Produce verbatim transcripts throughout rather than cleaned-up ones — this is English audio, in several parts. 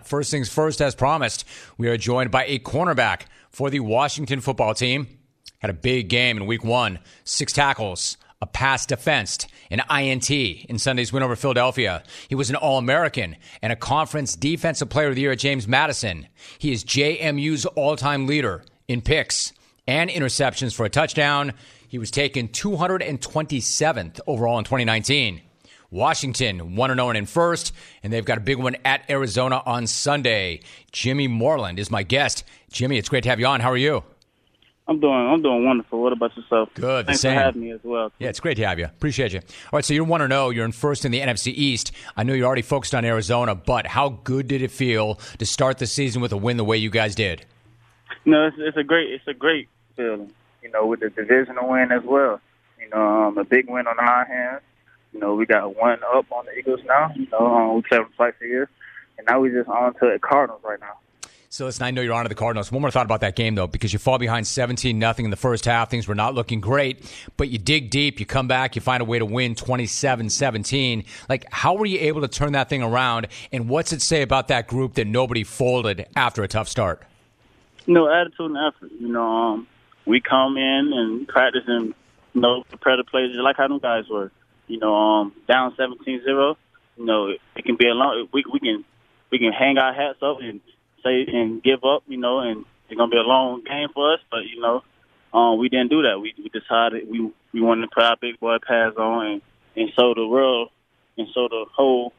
First things first, as promised, we are joined by a cornerback for the Washington football team. Had a big game in week one. Six tackles, a pass defensed, an I N T in Sunday's win over Philadelphia. He was an All-American and a Conference Defensive Player of the Year at James Madison. He is J M U's all-time leader in picks and interceptions for a touchdown. He was taken two hundred twenty-seventh overall in twenty nineteen. Washington one and oh in first, and they've got a big one at Arizona on Sunday. Jimmy Moreland is my guest. Jimmy, it's great to have you on. How are you? I'm doing I'm doing wonderful. What about yourself? Good. Thanks the same. for having me as well. Yeah, it's great to have you. Appreciate you. All right, so you're one and oh. You're in first in the N F C East. I know you're already focused on Arizona, but how good did it feel to start the season with a win the way you guys did? No, it's, it's a great it's a great feeling. You know, with the divisional win as well. You know, um, a big win on our hands. You know, we got one up on the Eagles now. You know, um, we play them twice a year, and now we're just on to the Cardinals right now. So listen, I know you're on to the Cardinals. One more thought about that game, though, because you fall behind seventeen nothing in the first half. Things were not looking great, but you dig deep, you come back, you find a way to win twenty-seven seventeen. Like, how were you able to turn that thing around, and what's it say about that group that nobody folded after a tough start? You know, attitude and effort. You know, um, we come in and practice and, you know, prepare to play just like how them guys were. You know, um, down seventeen zero, you know, it, it can be a long, we, we can, we can hang our hats up and say, and give up, you know, and it's going to be a long game for us, but, you know, um, we didn't do that. We, we decided we, we wanted to put our big boy pads on and, and show the world and show the whole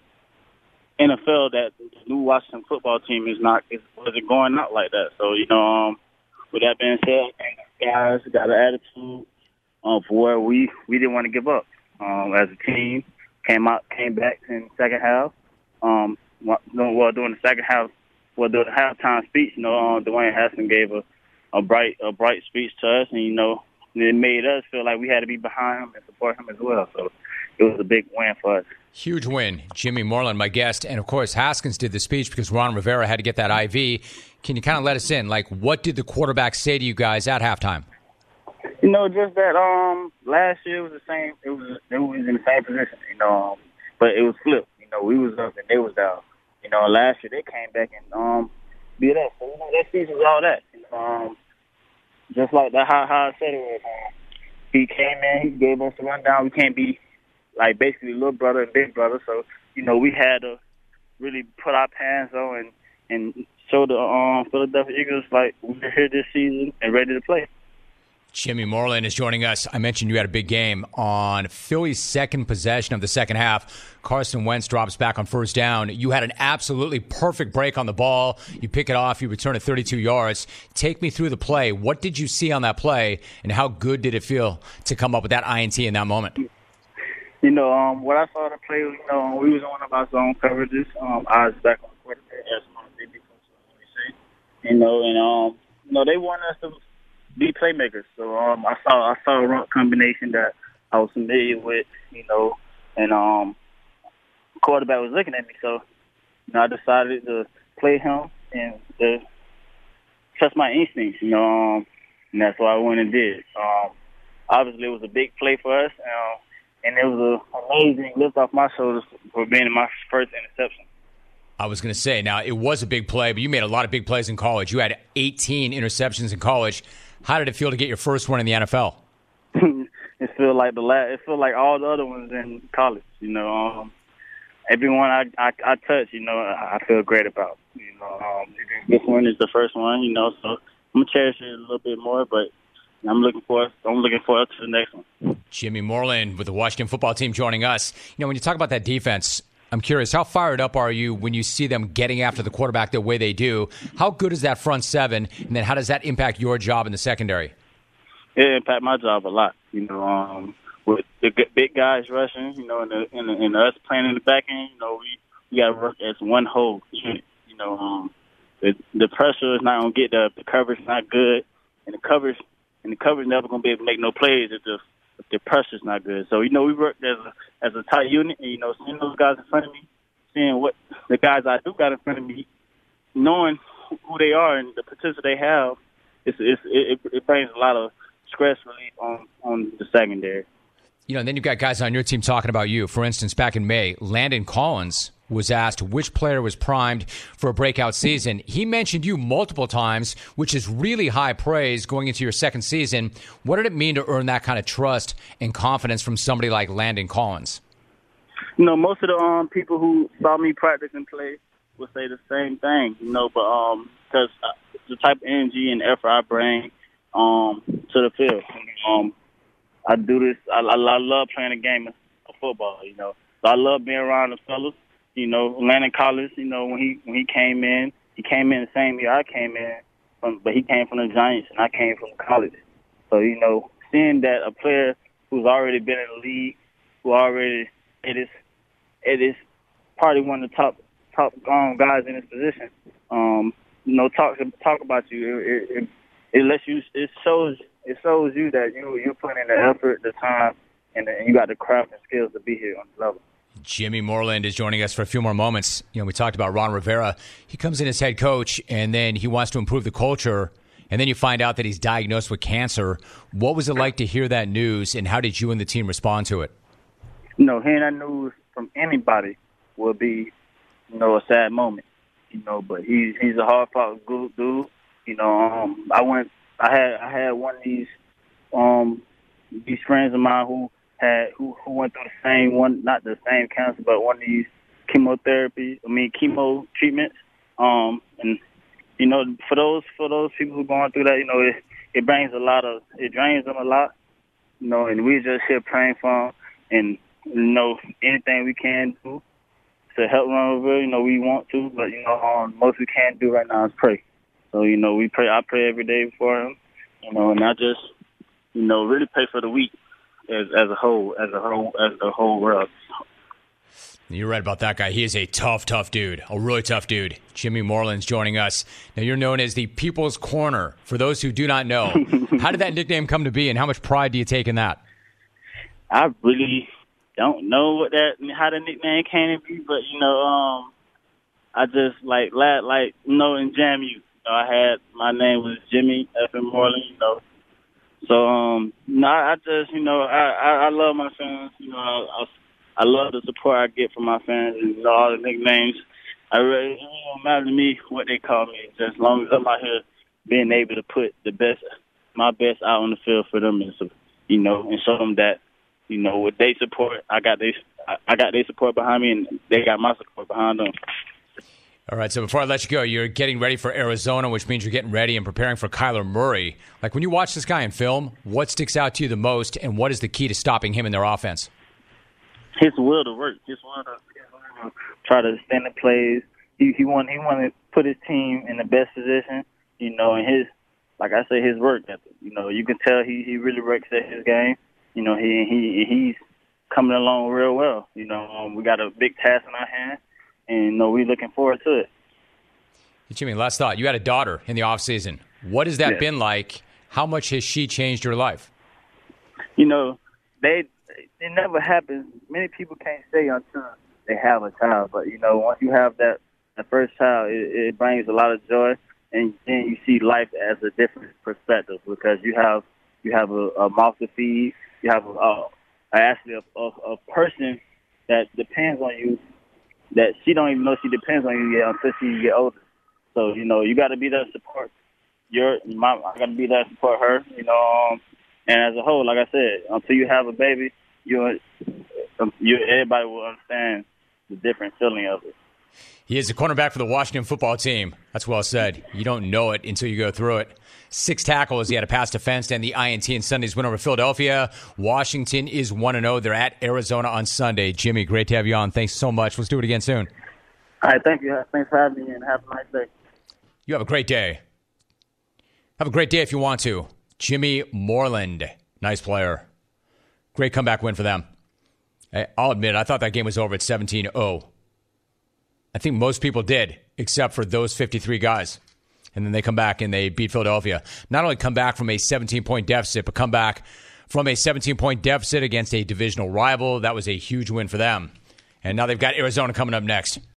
N F L that the new Washington football team is not, is, wasn't going out like that. So, you know, um, with that being said, I think the guys got an attitude um, for where we, we didn't want to give up. Um, as a team, came out, came back in the second half. Um, well, during the second half, well, during the halftime speech, you know, uh, Dwayne Haskins gave a, a bright, a bright speech to us, and you know, it made us feel like we had to be behind him and support him as well. So it was a big win for us. Huge win. Jimmy Moreland, my guest, and of course Haskins did the speech because Ron Rivera had to get that I V. Can you kind of let us in? Like, what did the quarterback say to you guys at halftime? You know, just that um, last year was the same. It was it was in the same position, you know, um, but it was flipped. You know, we was up and they was down. You know, last year they came back and um, beat us. So you know, that season was all that. You know, um, just like that, how how I said it was. Um, he came in, he gave us a rundown. We can't be like basically little brother and big brother. So you know, we had to really put our pants on and and show the um, Philadelphia Eagles like we're here this season and ready to play. Jimmy Moreland is joining us. I mentioned you had a big game on Philly's second possession of the second half. Carson Wentz drops back on first down. You had an absolutely perfect break on the ball. You pick it off. You return it thirty-two yards. Take me through the play. What did you see on that play, and how good did it feel to come up with that I N T in that moment? You know, um, what I saw the play, you know, we was on one of our zone coverages. Um, I was back on the quarterback, as my baby coach say. You know, and um, you know, they want us to be playmakers. So um, I saw I saw a rock combination that I was familiar with, you know, and um, the quarterback was looking at me. So you know, I decided to play him and to trust my instincts, you know, um, and that's what I went and did. Um, obviously, it was a big play for us, uh, and it was an amazing lift off my shoulders for being my first interception. I was going to say, now, it was a big play, but you made a lot of big plays in college. You had eighteen interceptions in college. How did it feel to get your first one in the N F L? it feel like the last, it feel like all the other ones in college. You know, um, everyone I, I I touch, you know, I feel great about. You know, um, this one is the first one. You know, so I'm gonna cherish it a little bit more, but I'm looking forward. I'm looking forward to the next one. Jimmy Moreland with the Washington football team joining us. You know, when you talk about that defense, I'm curious, how fired up are you when you see them getting after the quarterback the way they do? How good is that front seven, and then how does that impact your job in the secondary? It impacts my job a lot. You know, um, with the big guys rushing, you know, and, the, and, the, and us playing in the back end, you know, we, we got to work as one whole unit. You know, um, the, the pressure is not going to get there. The coverage is not good, and the coverage and the coverage never going to be able to make no plays if the if the pressure's not good. So you know, we work as a as a tight unit, and you know, seeing those guys in front of me, seeing what the guys I do got in front of me, knowing who they are and the potential they have, it's, it's, it, it brings a lot of stress relief on on the secondary. You know, and then you've got guys on your team talking about you. For instance, back in May, Landon Collins was asked which player was primed for a breakout season, he mentioned you multiple times, which is really high praise going into your second season. What did it mean to earn that kind of trust and confidence from somebody like Landon Collins? You know, most of the um, people who saw me practice and play would say the same thing, you know, but um, because the type of energy and effort I bring um, to the field. Um, I do this. I, I, I love playing the game of football, you know. So I love being around the fellas. You know, Landon Collins, you know, when he when he came in, he came in the same year I came in, from, but he came from the Giants and I came from college. So, you know, seeing that a player who's already been in the league, who already it is it is probably one of the top top um, guys in his position, um, you know, talk talk about you. It, it, it lets you. It shows it shows you that you you're putting in the effort, the time, and, the, and you got the craft and skills to be here on the level. Jimmy Moreland is joining us for a few more moments. You know, we talked about Ron Rivera. He comes in as head coach, and then he wants to improve the culture, and then you find out that he's diagnosed with cancer. What was it like to hear that news, and how did you and the team respond to it? You know, hearing that news from anybody will be, you know, a sad moment. You know, but he's he's a hard fought good dude. You know, um, I went, I had I had one of these um these friends of mine who. Had, who, who went through the same one, not the same cancer, but one of these chemotherapy, I mean chemo treatments. Um, and you know, for those for those people who are going through that, you know, it it brings a lot of, it drains them a lot. You know, and we just here praying for them, and you know, anything we can do to help Ron Rivera, you know, we want to, but you know, um, most we can do right now is pray. So you know, we pray. I pray every day for him. You know, and I just, you know, really pray for the weak. As, as a whole, as a whole, as the whole world. You're right about that guy. He is a tough, tough dude, a really tough dude. Jimmy Moreland's joining us. Now, you're known as the People's Corner. For those who do not know, how did that nickname come to be, and how much pride do you take in that? I really don't know what that, how the nickname came to be, but you know, um, I just like, like you know, in JAMU, you know, I had my name was Jimmy F. M. Moreland, you know. So, um, no, I just, you know, I, I, I love my fans. You know, I, I, I love the support I get from my fans and you know, all the nicknames. I really, it don't matter to me what they call me. Just as long as I'm out here being able to put the best, my best out on the field for them and, you know, and show them that, you know, with their support, I got they, I got their support behind me and they got my support behind them. All right, so before I let you go, you're getting ready for Arizona, which means you're getting ready and preparing for Kyler Murray. Like, when you watch this guy in film, what sticks out to you the most, and what is the key to stopping him in their offense? His will to work. His will to, his will to try to extend the plays. He he want he want to put his team in the best position, you know, and his, like I say, his work ethic. You know, you can tell he, he really works at his game. You know, he he he's coming along real well. You know, um, we got a big task in our hands. And you know, we're looking forward to it. Jimmy, last thought. You had a daughter in the offseason. What has that yeah. been like? How much has she changed your life? You know, they it never happens. Many people can't say until they have a child. But, you know, once you have that, that first child, it, it brings a lot of joy. And then you see life as a different perspective because you have you have a, a mouth to feed. You have a, a, actually a, a, a person that depends on you. That she don't even know she depends on you yet until she get older. So, you know, you got to be there to support your mom. I got to be there to support her, you know. Um, and as a whole, like I said, until you have a baby, you, you everybody will understand the different feeling of it. He is a cornerback for the Washington football team. That's well said. You don't know it until you go through it. Six tackles. He had a pass defense and the I N T in Sunday's win over Philadelphia. Washington is one and oh. They're at Arizona on Sunday. Jimmy, great to have you on. Thanks so much. Let's do it again soon. All right, thank you. Thanks for having me, and have a nice day. You have a great day. Have a great day if you want to. Jimmy Moreland, nice player. Great comeback win for them. I'll admit, I thought that game was over at seventeen oh. I think most people did, except for those fifty-three guys. And then they come back and they beat Philadelphia. Not only come back from a seventeen-point deficit, but come back from a seventeen-point deficit against a divisional rival. That was a huge win for them. And now they've got Arizona coming up next.